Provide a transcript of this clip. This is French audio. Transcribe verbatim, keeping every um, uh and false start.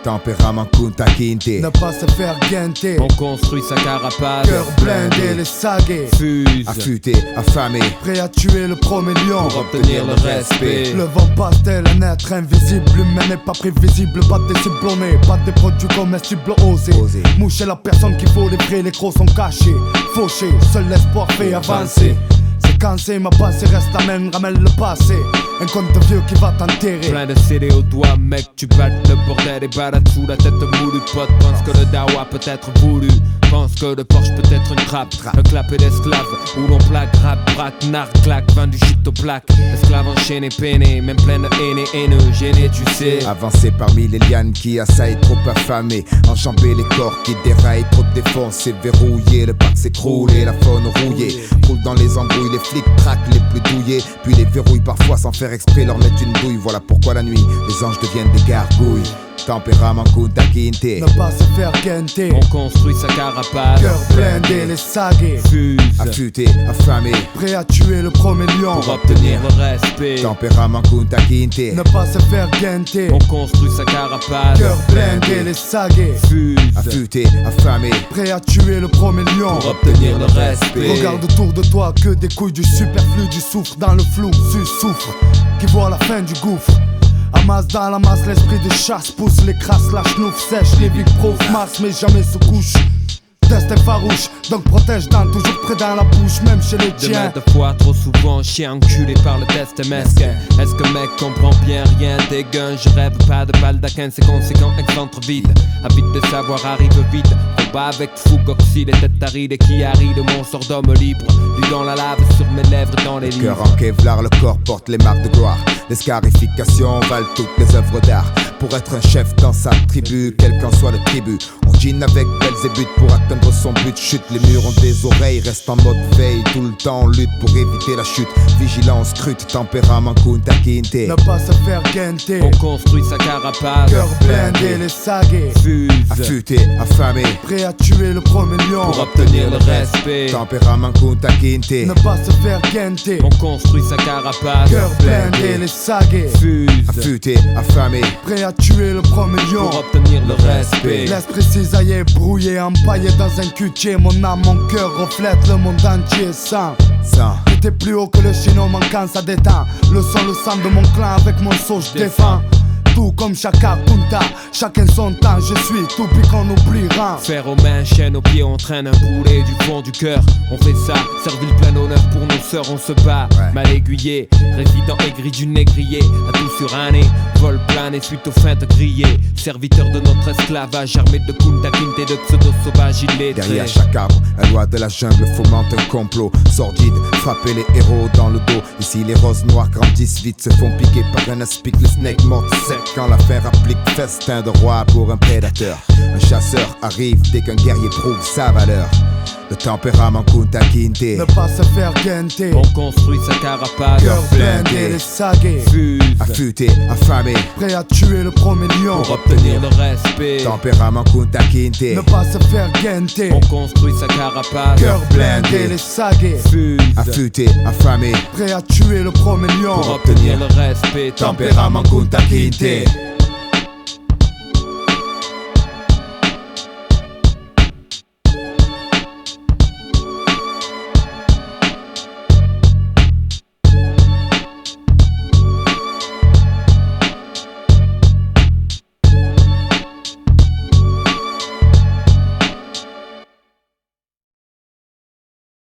Tempérament Kunta Kinte. Ne pas se faire guenter. On construit sa carapace. Cœur blindé, les sagués. Fuse. Affûté, affamé. Prêt à tuer le premier lion. Pour obtenir le respect. Le vent passe tel un être invisible. L'humain n'est pas prévisible. Pas des ciblonnés. Pas des produits comestibles osés. Osé. Moucher la personne qu'il faut. Les vrais, les gros sont cachés. Fauchés, seul l'espoir fait avancer. C'est cansé, ma passé reste la même. Ramène le passé. Un conte de vieux qui va t'enterrer. Plein de C D au doigt, mec, tu battes le bordel et balades sous la tête moulue. Pote, pense que le dawa peut être voulu. Pense que le Porsche peut être une trappe. Un clapet d'esclaves où l'on plaque, rap, braque, narc, claque, vend du shit aux plaques. Esclaves enchaînés, peinés, même plein de haine et haineux, gênés, tu sais. Avancer parmi les lianes qui assaillent trop affamés. Enjamber les corps qui déraillent, trop défoncés, verrouillés. Le parc s'écroule et la faune rouillée. Roule dans les embrouilles, les flics traquent les plus douillés. Puis les verrouillent parfois sans faire exprès, leur mettent une douille. Voilà pourquoi la nuit, les anges deviennent des gargouilles. Tempérament Kunta Kinte. Ne pas se faire guenter. On construit sa carapace. Cœur blindé, les sagués. Fuse. Affûté, affamé. Prêt à tuer le premier lion. Pour obtenir le respect. Tempérament Kunta Kinte. Ne pas se faire guenter. On construit sa carapace. Cœur blindé, les sagués. Fuse. Affûté, affamé. Prêt à tuer le premier lion. Pour obtenir le respect. Regarde autour de toi que des couilles, du superflu, du soufre dans le flou, su souffre, qui voit la fin du gouffre. Amasse dans la masse, l'esprit de chasse pousse les crasses, la chenouf sèche, les vies prouvent Mars mais jamais se couche. Destin farouche, donc protège dans toujours près dans la bouche, même chez les tiens. De fois trop souvent, chien enculé par le test mesquin. Est-ce que mec comprend bien rien des guns? Je rêve pas de baldaquin, c'est conséquent, excentre vide. Avide de savoir arrive vite. Combat avec fougue, oxyde et tête aride et qui arrive de mon sort d'homme libre. Lui dans la lave, sur mes lèvres, dans les livres. Cœur en Kevlar, le corps porte les marques de gloire. Les scarifications valent toutes les œuvres d'art. Pour être un chef dans sa tribu, quel qu'en soit le tribut. On dîne avec Belzébuth pour atteindre son but. Chute, les murs ont des oreilles, reste en mode veille. Tout le temps on lutte pour éviter la chute. Vigilance, scrute, tempérament Kunta Kinte. Ne pas se faire guenter. On construit sa carapace. Cœur blindé, les sagués. Fuse. Affûté, affamé. Prêt à tuer le premier lion. Pour obtenir le respect. Tempérament Kunta Kinte. Ne pas se faire guenter. On construit sa carapace. Cœur blindé, les sagués. Fuse. Affûté, affamé. Prêt à tuer le premier lion. Pour obtenir le respect. L'esprit cisaillé, brouillé, empaillé dans un cutier. Mon âme, mon cœur reflète le monde entier sans. Sans. J'étais plus haut que le chino manquant, ça détend. Le sang, le sang de mon clan, avec mon saut je défends. Tout comme Chaka Kunta, chacun son temps, je suis tout puis qu'on oubliera. Fer aux mains, chaîne aux pieds, on traîne un boulet du fond du cœur. On fait ça, servile plein honneur pour nos sœurs, on se bat. Ouais. Mal aiguillé, résident aigri du négrier. À tout sur un nez, vol plané suite aux feintes grillées. Serviteur de notre esclavage, armé de Kunta Kinte, de pseudo sauvages illettrés. Derrière chaque arbre, un loi de la jungle fomente un complot sordide, frapper les héros dans le dos. Ici les roses noires grandissent vite, se font piquer par un aspic, le snake morte sec. Quand l'affaire applique festin de roi pour un prédateur. Un chasseur arrive dès qu'un guerrier prouve sa valeur. Le tempérament Kunta Kinte. Ne pas se faire guenter. On construit sa carapace. Cœur blindé, les sagués. Fuse. Affûté, affamé. Prêt à tuer le premier lion. Pour obtenir le respect. Tempérament Kunta Kinte. Ne pas se faire guenter. On construit sa carapace. Cœur blindé, les sagués. Fuse. Affûté, affamé. Prêt à tuer le premier lion. Pour obtenir le respect. Tempérament Kunta Kinte.